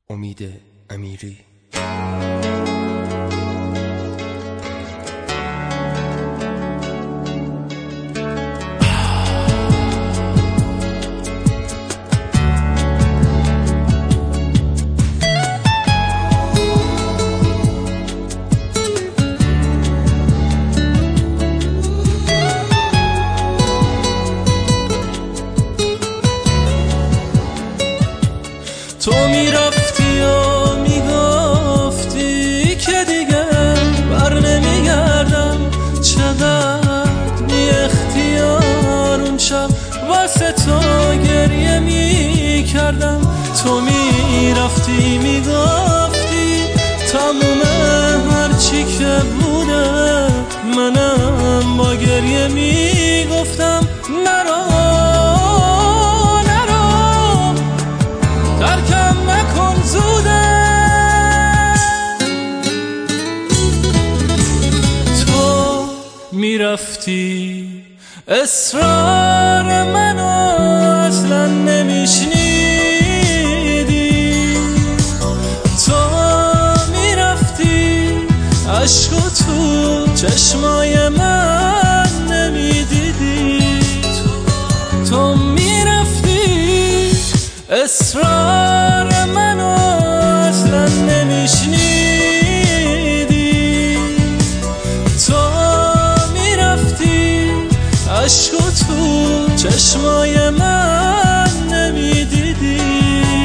امید امیری. تو میرفتی و میگفتی که دیگه بر نمیگردم، چقدر بی اختیار اون شب واسه تو گریه میکردم. تو میرفتی میگفتی تموم هرچی که بوده، منم با گریه میگفتم نرو ترکم نکن زوده. تو میرفتی اصرار منو اصلا نمیشنیدی، تو میرفتی عشقو تو چشمای من نمیدیدی، تو میرفتی اصرار منو اصلا نمیشنیدی، تو میرفتی عشقو تو چشمای من نمیدیدی.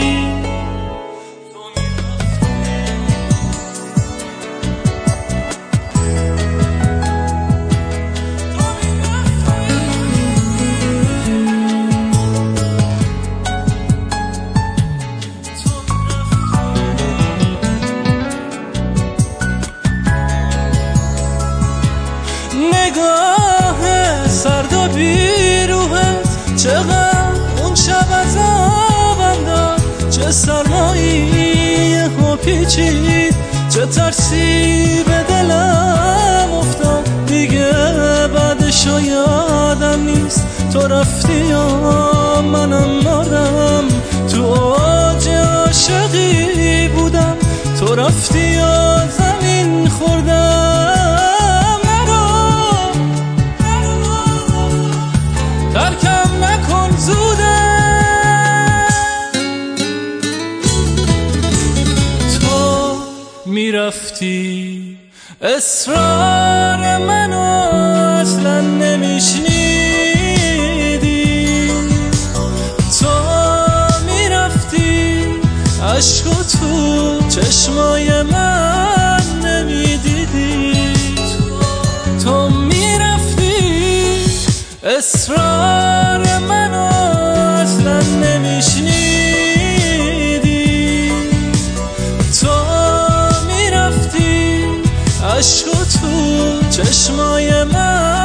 نگاه سرد و بیروحت چقدر اون شب عذابم داد، چه سرمایی ها پیچید، چه ترسی به دلم افتاد. دیگه بعدشو یادم نیست، تو رفتی و منم مردم، تو اوج عاشقی بودم، تو رفتی و زمین خوردم. ترکم نکن زوده. تو میرفتی اصرار منو اصلا نمیشنیدی، تو میرفتی عشقو تو چشمای من نمیدیدی، تو میرفتی اصرار منو اصلا نمیشنیدی، تو میرفتی عشقو تو چشمای من